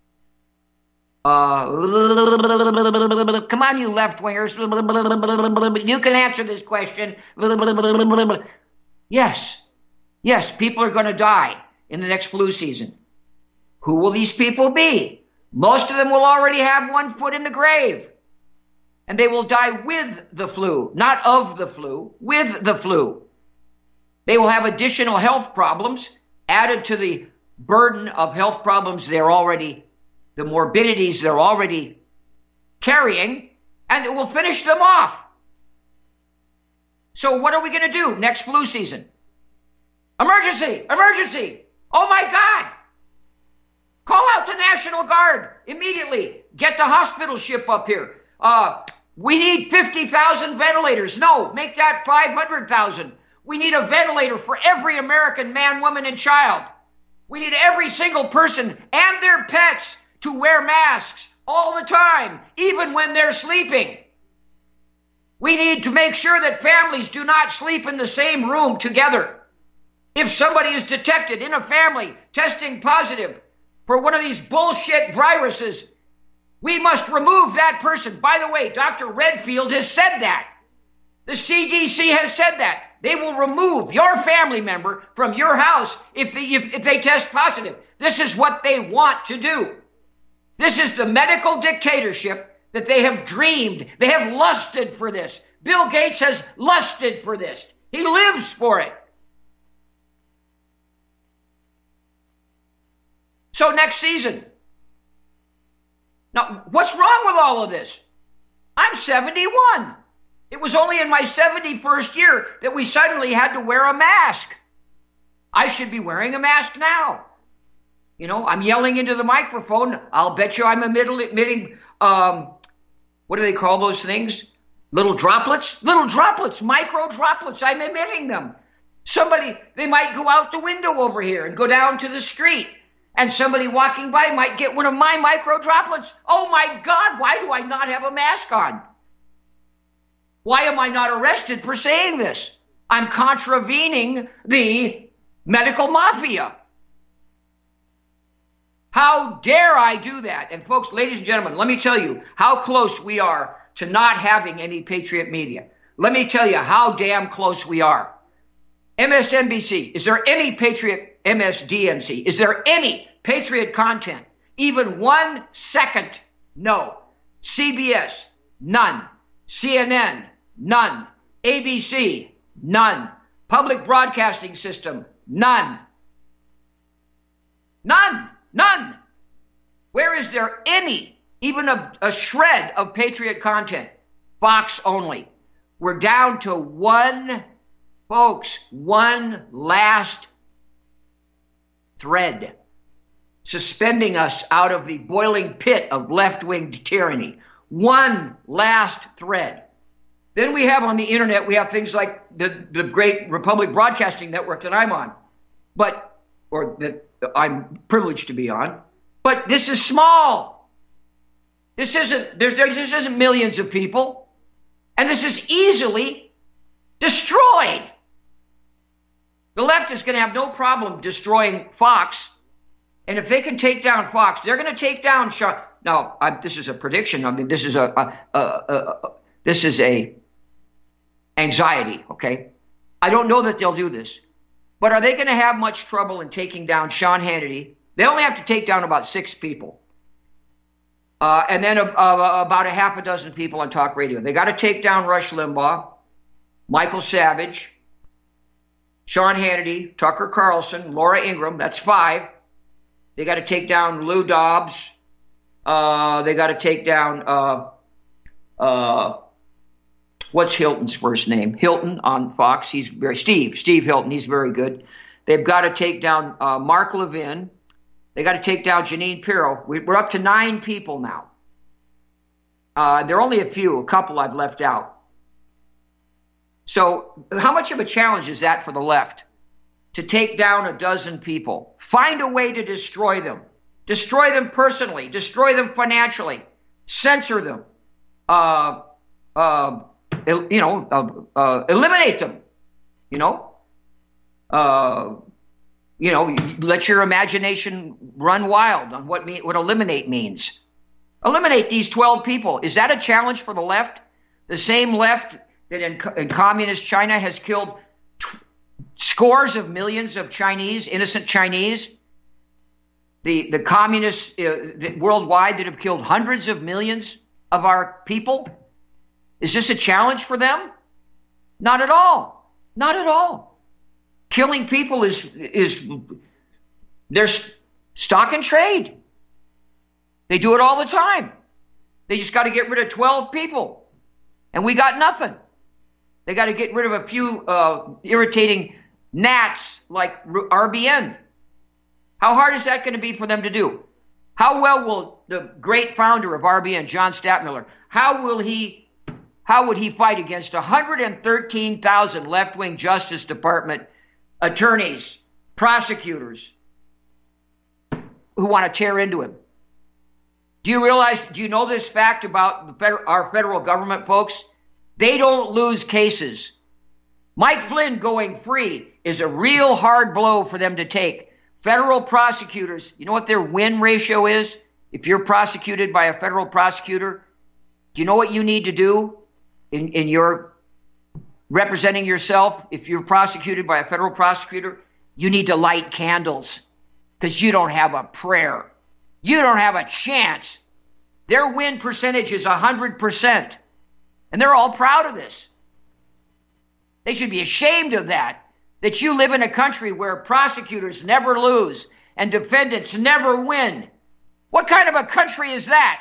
Uh, come on, you left-wingers. You can answer this question. Yes. Yes, people are going to die in the next flu season. Who will these people be? Most of them will already have one foot in the grave. And they will die with the flu, not of the flu, with the flu. They will have additional health problems added to the burden of health problems they're already, the morbidities they're already carrying, and it will finish them off. So what are we going to do next flu season? Emergency! Emergency! Oh my God! Call out the National Guard immediately. Get the hospital ship up here. Uh, we need fifty thousand ventilators. No, make that five hundred thousand. We need a ventilator for every American man, woman, and child. We need every single person and their pets to wear masks all the time, even when they're sleeping. We need to make sure that families do not sleep in the same room together. If somebody is detected in a family testing positive for one of these bullshit viruses, we must remove that person. By the way, Doctor Redfield has said that. The C D C has said that. They will remove your family member from your house if they, if, if they test positive. This is what they want to do. This is the medical dictatorship that they have dreamed. They have lusted for this. Bill Gates has lusted for this. He lives for it. So next season. Now, what's wrong with all of this? I'm seventy-one. It was only in my seventy-first year that we suddenly had to wear a mask. I should be wearing a mask now. You know, I'm yelling into the microphone. I'll bet you I'm emitting, um, what do they call those things? Little droplets? Little droplets, micro droplets. I'm emitting them. Somebody, they might go out the window over here and go down to the street. And somebody walking by might get one of my micro droplets. Oh my God, why do I not have a mask on? Why am I not arrested for saying this? I'm contravening the medical mafia. How dare I do that? And folks, ladies and gentlemen, let me tell you how close we are to not having any Patriot media. Let me tell you how damn close we are. M S N B C, is there any Patriot, M S D N C, is there any Patriot content? Even one second? No. C B S, none. C N N, none. A B C, none. Public Broadcasting System, none. None. None. Where is there any, even a, a shred of Patriot content? Fox only. We're down to one, folks, one last thread suspending us out of the boiling pit of left-wing tyranny. One last thread. Then we have on the internet, we have things like the, the great Republic Broadcasting Network that I'm on, but or that I'm privileged to be on. But this is small. This isn't there's this isn't millions of people, and this is easily destroyed. The left is going to have no problem destroying Fox, and if they can take down Fox, they're going to take down Sean. Now, I, this is a prediction. I mean, this is a, a, a, a, a this is a anxiety. Okay, I don't know that they'll do this, but are they going to have much trouble in taking down Sean Hannity? They only have to take down about six people, uh, and then a, a, about a half a dozen people on talk radio. They got to take down Rush Limbaugh, Michael Savage, Sean Hannity, Tucker Carlson, Laura Ingraham. That's five. They got to take down Lou Dobbs. Uh, they got to take down, uh, uh, what's Hilton's first name? Hilton on Fox. He's very, Steve, Steve Hilton. He's very good. They've got to take down uh, Mark Levin. They got to take down Jeanine Pirro. We, we're up to nine people now. Uh, there are only a few, a couple I've left out. So how much of a challenge is that for the left? To take down a dozen people. Find a way to destroy them. Destroy them personally. Destroy them financially. Censor them. Uh, uh, you know, uh, uh, eliminate them. You know? Uh, you know, let your imagination run wild on what, me, what eliminate means. Eliminate these twelve people. Is that a challenge for the left? The same left that in, in communist China has killed t- scores of millions of Chinese, innocent Chinese. The, the communists uh, worldwide that have killed hundreds of millions of our people. Is this a challenge for them? Not at all. Not at all. Killing people is, is their stock and trade. They do it all the time. They just got to get rid of twelve people. And we got nothing. They got to get rid of a few uh, irritating gnats like R B N. How hard is that going to be for them to do? How well will the great founder of R B N, John Stadtmiller, how will he, how would he fight against one hundred thirteen thousand left-wing Justice Department attorneys, prosecutors who want to tear into him? Do you realize, do you know this fact about the federal, our federal government, folks? They don't lose cases. Mike Flynn going free is a real hard blow for them to take. Federal prosecutors, you know what their win ratio is? If you're prosecuted by a federal prosecutor, do you know what you need to do in, in your representing yourself? If you're prosecuted by a federal prosecutor, you need to light candles because you don't have a prayer. You don't have a chance. Their win percentage is one hundred percent. And they're all proud of this. They should be ashamed of that, that you live in a country where prosecutors never lose and defendants never win. What kind of a country is that?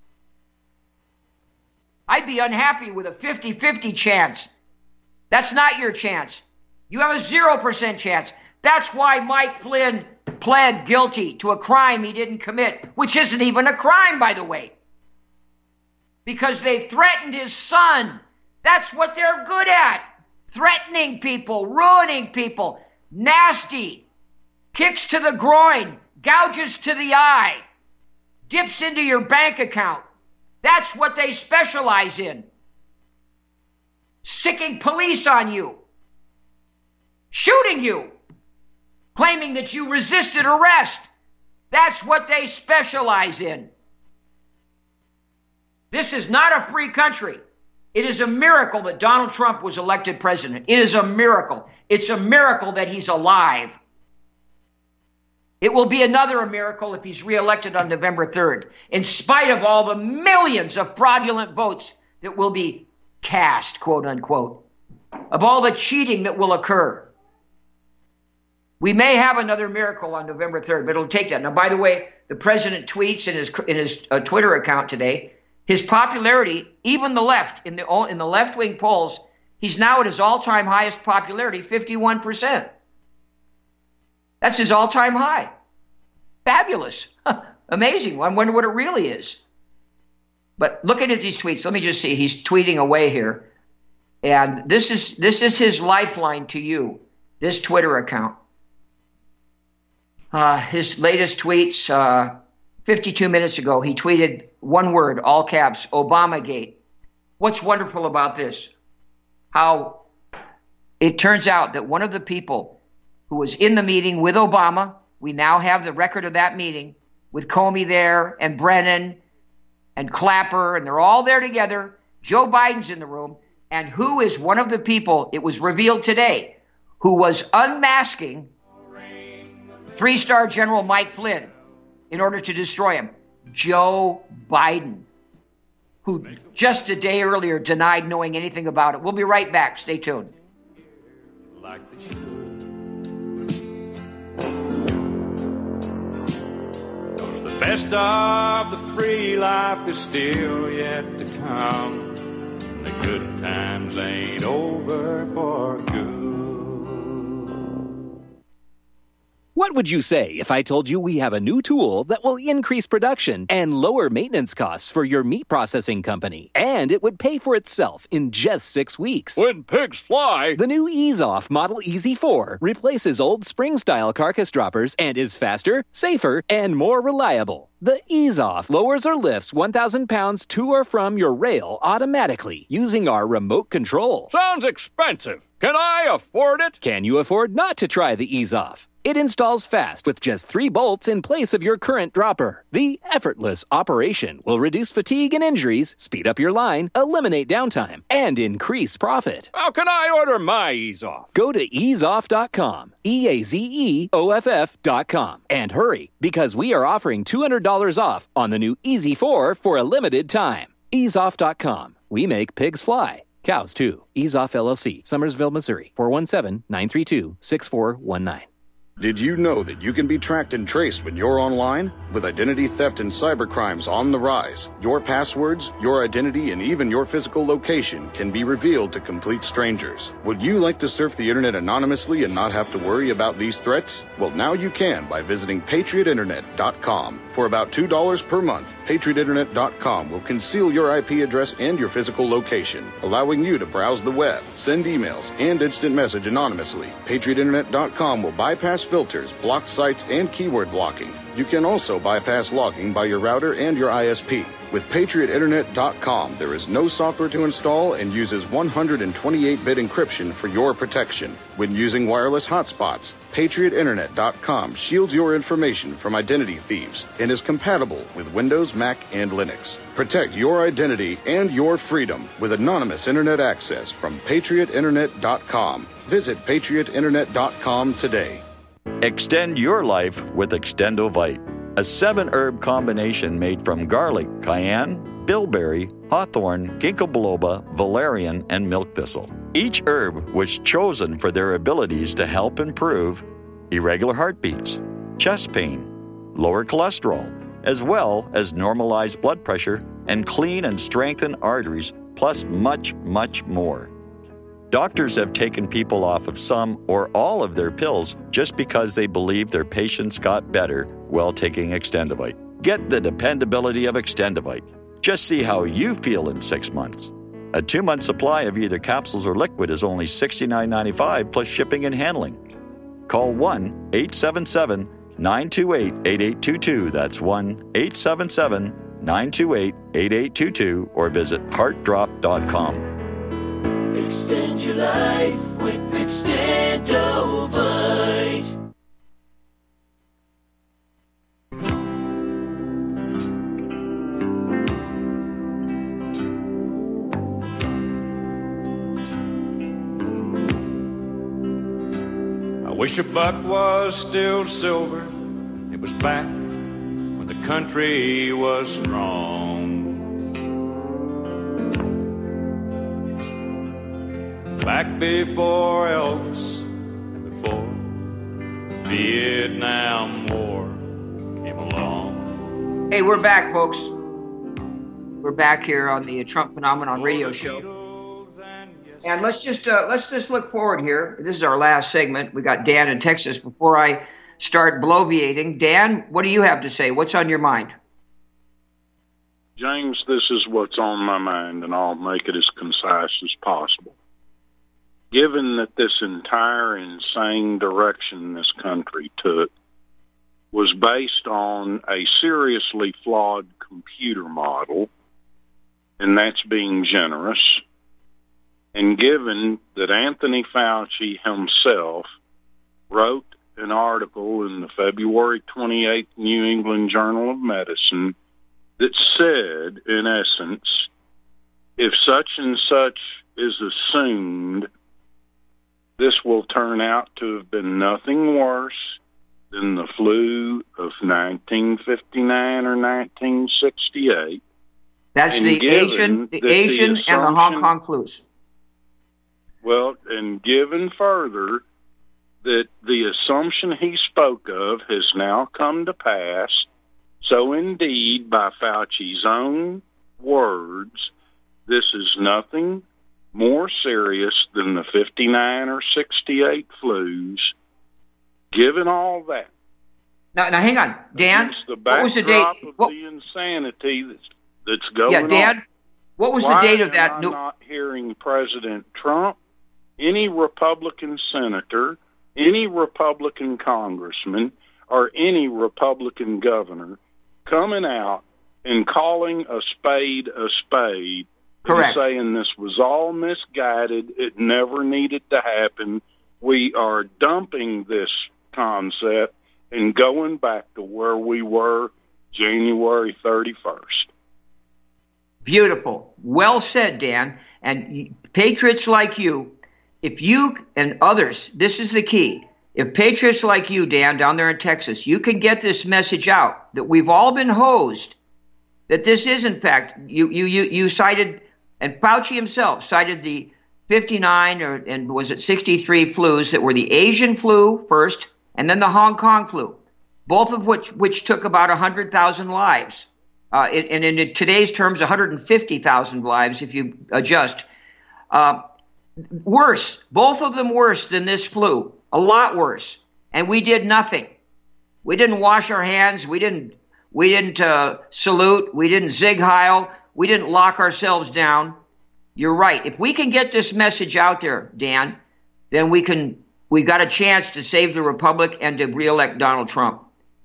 I'd be unhappy with a fifty-fifty chance. That's not your chance. You have a zero percent chance. That's why Mike Flynn pled guilty to a crime he didn't commit, which isn't even a crime, by the way. Because they threatened his son. That's what they're good at. Threatening people, ruining people, nasty, kicks to the groin, gouges to the eye, dips into your bank account. That's what they specialize in. Sicking police on you, shooting you, claiming that you resisted arrest. That's what they specialize in. This is not a free country. It is a miracle that Donald Trump was elected president. It is a miracle. It's a miracle that he's alive. It will be another miracle if he's reelected on November third, in spite of all the millions of fraudulent votes that will be cast, quote unquote, of all the cheating that will occur. We may have another miracle on November third, but it'll take that. Now, by the way, the president tweets in his in his uh, Twitter account today, his popularity, even the left, in the in the left-wing polls, he's now at his all-time highest popularity, fifty-one percent. That's his all-time high. Fabulous. Amazing. I wonder what it really is. But looking at these tweets, let me just see. He's tweeting away here. And this is this is his lifeline to you, this Twitter account. Uh, his latest tweets, uh, fifty-two minutes ago, he tweeted one word, all caps, Obamagate. What's wonderful about this? How it turns out that one of the people who was in the meeting with Obama, we now have the record of that meeting, with Comey there and Brennan and Clapper, and they're all there together. Joe Biden's in the room. And who is one of the people, it was revealed today, who was unmasking three-star General Mike Flynn in order to destroy him? Joe Biden, who just a day earlier denied knowing anything about it. We'll be right back. Stay tuned. Like they should. 'Cause the best of the free life is still yet to come. The good times ain't over for good. What would you say if I told you we have a new tool that will increase production and lower maintenance costs for your meat processing company? And it would pay for itself in just six weeks. When pigs fly! The new Ease Off Model E Z four replaces old spring-style carcass droppers and is faster, safer, and more reliable. The Ease Off lowers or lifts one thousand pounds to or from your rail automatically using our remote control. Sounds expensive. Can I afford it? Can you afford not to try the Ease Off? It installs fast with just three bolts in place of your current dropper. The effortless operation will reduce fatigue and injuries, speed up your line, eliminate downtime, and increase profit. How can I order my Ease Off? Go to ease off dot com, E A Z E O F F dot com, and hurry, because we are offering two hundred dollars off on the new E Z four for a limited time. ease off dot com. We make pigs fly. Cows, too. Ease Off L L C, Summersville, Missouri, four one seven, nine three two, six four one nine. Did you know that you can be tracked and traced when you're online? With identity theft and cybercrimes on the rise, your passwords, your identity, and even your physical location can be revealed to complete strangers. Would you like to surf the internet anonymously and not have to worry about these threats? Well, now you can by visiting patriot internet dot com. For about two dollars per month, patriot internet dot com will conceal your I P address and your physical location, allowing you to browse the web, send emails, and instant message anonymously. patriot internet dot com will bypass filters, block sites, and keyword blocking. You can also bypass logging by your router and your I S P. With patriot internet dot com, there is no software to install and uses one hundred twenty-eight bit encryption for your protection. When using wireless hotspots, patriot internet dot com shields your information from identity thieves and is compatible with Windows, Mac, and Linux. Protect your identity and your freedom with anonymous internet access from patriot internet dot com. Visit patriot internet dot com today. Extend your life with Extendovite, a seven-herb combination made from garlic, cayenne, bilberry, hawthorn, ginkgo biloba, valerian, and milk thistle. Each herb was chosen for their abilities to help improve irregular heartbeats, chest pain, lower cholesterol, as well as normalize blood pressure and clean and strengthen arteries, plus much, much more. Doctors have taken people off of some or all of their pills just because they believe their patients got better while taking Extendovite. Get the dependability of Extendovite. Just see how you feel in six months. A two-month supply of either capsules or liquid is only sixty-nine ninety-five plus shipping and handling. Call one eight seven seven, nine two eight, eight eight two two. That's one eight seven seven, nine two eight, eight eight two two or visit heart drop dot com. Extend your life with Extendovite. I wish a buck was still silver. It was back when the country was strong. Back before Elvis and before the Vietnam War came along. Hey, we're back, folks. We're back here on the Trump Phenomenon radio show. And let's just uh, let's just look forward here. This is our last segment. We got Dan in Texas. Before I start bloviating, Dan, what do you have to say? What's on your mind? James, this is what's on my mind, and I'll make it as concise as possible. given that this entire insane direction this country took was based on a seriously flawed computer model, and that's being generous, and given that Anthony Fauci himself wrote an article in the February twenty-eighth New England Journal of Medicine that said, in essence, if such and such is assumed, this will turn out to have been nothing worse than the flu of nineteen fifty-nine or nineteen sixty-eight. That's and the Asian, the Asian the and the Hong Kong flus. Well, and given further that the assumption he spoke of has now come to pass, so indeed, by Fauci's own words, this is nothing more serious than the fifty-nine or sixty-eight flus. Given all that, now, now hang on, Dan. The what was the date? Of what, the insanity that's that's going yeah, Dan. on. What was Why the date of am that? I New- not hearing President Trump, any Republican senator, any Republican congressman, or any Republican governor coming out and calling a spade a spade? Correct. And saying this was all misguided, it never needed to happen. We are dumping this concept and going back to where we were January thirty-first. Beautiful. Well said, Dan. And patriots like you, if you and others, this is the key. If patriots like you, Dan, down there in Texas, you can get this message out that we've all been hosed, that this is, in fact, you you you, you cited, and Fauci himself cited the fifty-nine or and was it sixty-three flus that were the Asian flu first, and then the Hong Kong flu, both of which which took about one hundred thousand lives. Uh, and in today's terms, one hundred fifty thousand lives if you adjust. Uh, worse, both of them worse than this flu, a lot worse. And we did nothing. We didn't wash our hands. We didn't. We didn't uh, salute. We didn't zig heil. We didn't lock ourselves down. You're right. If we can get this message out there, Dan, then we can. We got a chance to save the republic and to reelect Donald Trump.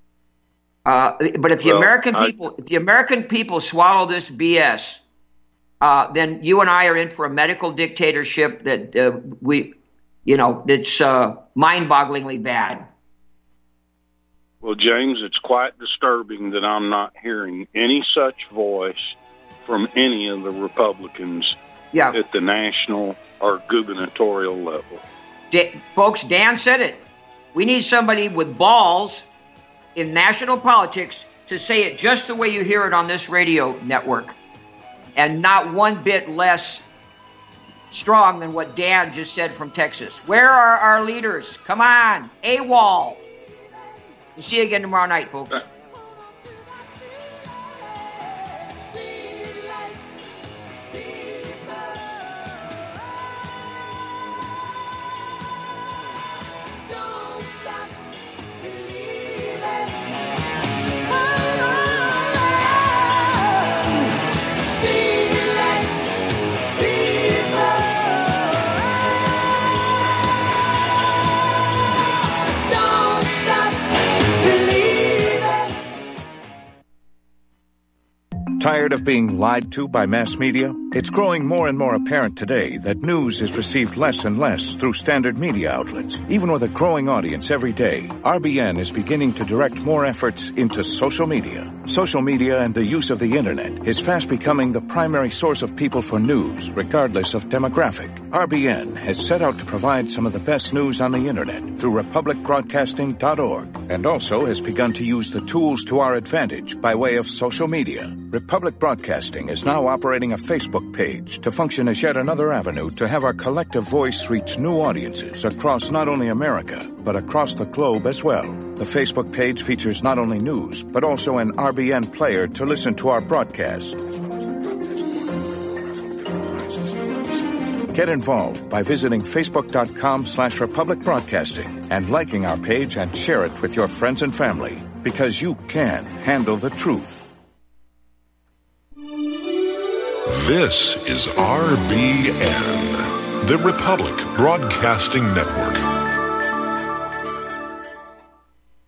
Uh, but if the well, American people, I, if the American people swallow this B S, uh, then you and I are in for a medical dictatorship that uh, we, you know, that's uh, mind-bogglingly bad. Well, James, it's quite disturbing that I'm not hearing any such voice from any of the Republicans yeah. at the national or gubernatorial level. Da- folks, Dan said it. We need somebody with balls in national politics to say it just the way you hear it on this radio network, and not one bit less strong than what Dan just said from Texas. Where are our leaders? Come on, AWOL. We'll see you again tomorrow night, folks. Tired of being lied to by mass media? It's growing more and more apparent today that news is received less and less through standard media outlets. Even with a growing audience every day, R B N is beginning to direct more efforts into social media. Social media and the use of the internet is fast becoming the primary source of people for news, regardless of demographic. R B N has set out to provide some of the best news on the internet through republic broadcasting dot org, and also has begun to use the tools to our advantage by way of social media. Republic Broadcasting is now operating a Facebook page to function as yet another avenue to have our collective voice reach new audiences across not only America, but across the globe as well. The Facebook page features not only news, but also an R B N player to listen to our broadcast. Get involved by visiting facebook.com slash Republic Broadcasting and liking our page and share it with your friends and family, because you can handle the truth. This is R B N, The Republic Broadcasting Network.